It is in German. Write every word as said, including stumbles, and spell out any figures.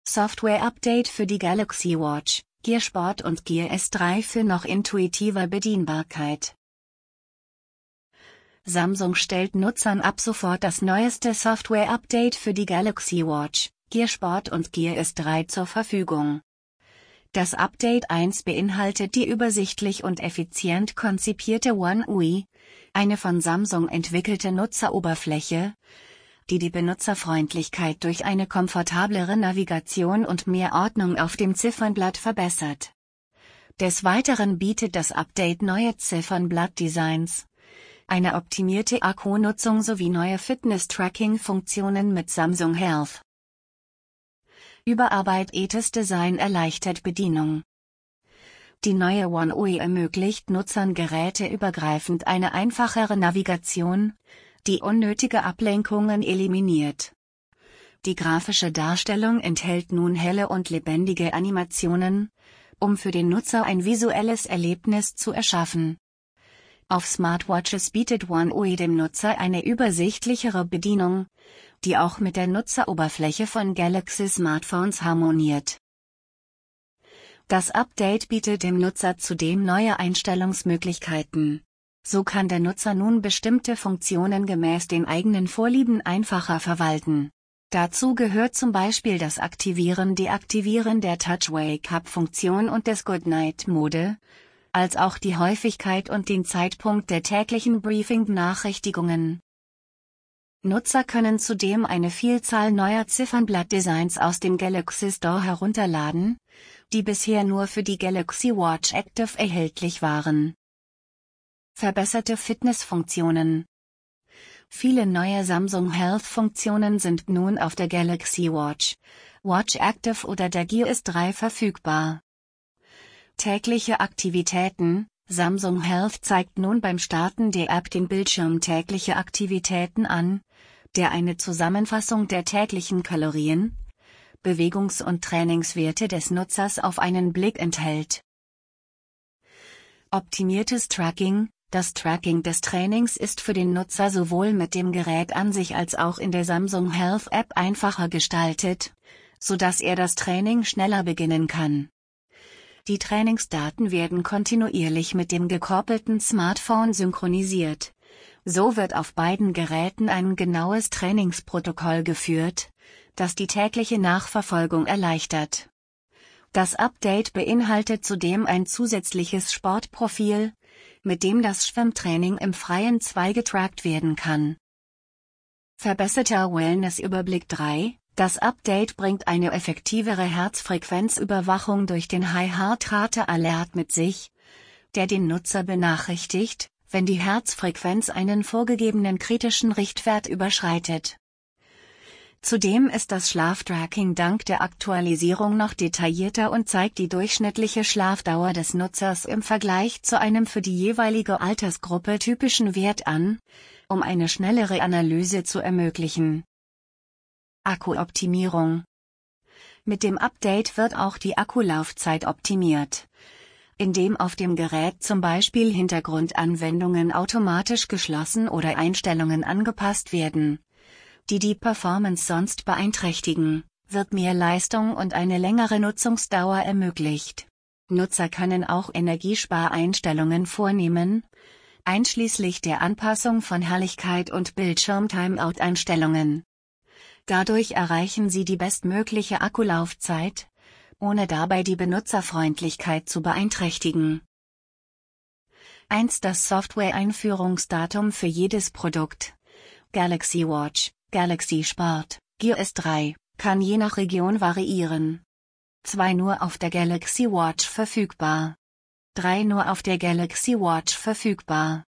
Software-Update für die Galaxy Watch, Gear Sport und Gear S drei für noch intuitiver Bedienbarkeit. Samsung stellt Nutzern ab sofort das neueste Software-Update für die Galaxy Watch, Gear Sport und Gear S drei zur Verfügung. Das Update eins beinhaltet die übersichtlich und effizient konzipierte One U I, eine von Samsung entwickelte Nutzeroberfläche, die die Benutzerfreundlichkeit durch eine komfortablere Navigation und mehr Ordnung auf dem Ziffernblatt verbessert. Des Weiteren bietet das Update neue Ziffernblatt-Designs, eine optimierte Akkunutzung sowie neue Fitness-Tracking-Funktionen mit Samsung Health. Überarbeitetes Design erleichtert Bedienung. Die neue One U I ermöglicht Nutzern geräteübergreifend eine einfachere Navigation, die unnötige Ablenkungen eliminiert. Die grafische Darstellung enthält nun helle und lebendige Animationen, um für den Nutzer ein visuelles Erlebnis zu erschaffen. Auf Smartwatches bietet One U I dem Nutzer eine übersichtlichere Bedienung, die auch mit der Nutzeroberfläche von Galaxy Smartphones harmoniert. Das Update bietet dem Nutzer zudem neue Einstellungsmöglichkeiten. So kann der Nutzer nun bestimmte Funktionen gemäß den eigenen Vorlieben einfacher verwalten. Dazu gehört zum Beispiel das Aktivieren-Deaktivieren der Touch-Wake-Up-Funktion und des Goodnight-Mode, als auch die Häufigkeit und den Zeitpunkt der täglichen Briefing-Benachrichtigungen. Nutzer können zudem eine Vielzahl neuer Ziffernblatt-Designs aus dem Galaxy Store herunterladen, die bisher nur für die Galaxy Watch Active erhältlich waren. Verbesserte Fitnessfunktionen. Viele neue Samsung Health-Funktionen sind nun auf der Galaxy Watch, Watch Active oder der Gear S drei verfügbar. Tägliche Aktivitäten. Samsung Health zeigt nun beim Starten der App den Bildschirm tägliche Aktivitäten an, der eine Zusammenfassung der täglichen Kalorien, Bewegungs- und Trainingswerte des Nutzers auf einen Blick enthält. Optimiertes Tracking. Das Tracking des Trainings ist für den Nutzer sowohl mit dem Gerät an sich als auch in der Samsung Health App einfacher gestaltet, sodass er das Training schneller beginnen kann. Die Trainingsdaten werden kontinuierlich mit dem gekoppelten Smartphone synchronisiert. So wird auf beiden Geräten ein genaues Trainingsprotokoll geführt, das die tägliche Nachverfolgung erleichtert. Das Update beinhaltet zudem ein zusätzliches Sportprofil, mit dem das Schwimmtraining im Freien zwei getrackt werden kann. Verbesserter Wellness-Überblick drei. Das Update bringt eine effektivere Herzfrequenzüberwachung durch den High Heart Rate Alert mit sich, der den Nutzer benachrichtigt, wenn die Herzfrequenz einen vorgegebenen kritischen Richtwert überschreitet. Zudem ist das Schlaftracking dank der Aktualisierung noch detaillierter und zeigt die durchschnittliche Schlafdauer des Nutzers im Vergleich zu einem für die jeweilige Altersgruppe typischen Wert an, um eine schnellere Analyse zu ermöglichen. Akkuoptimierung. Mit dem Update wird auch die Akkulaufzeit optimiert, indem auf dem Gerät zum Beispiel Hintergrundanwendungen automatisch geschlossen oder Einstellungen angepasst werden, die die Performance sonst beeinträchtigen, wird mehr Leistung und eine längere Nutzungsdauer ermöglicht. Nutzer können auch Energiespareinstellungen vornehmen, einschließlich der Anpassung von Helligkeit und Bildschirm-Timeout-Einstellungen. Dadurch erreichen sie die bestmögliche Akkulaufzeit, ohne dabei die Benutzerfreundlichkeit zu beeinträchtigen. eins Das Software-Einführungsdatum für jedes Produkt. Galaxy Watch, Galaxy Sport, Gear S drei, kann je nach Region variieren. zwei Nur auf der Galaxy Watch verfügbar. drei Nur auf der Galaxy Watch verfügbar.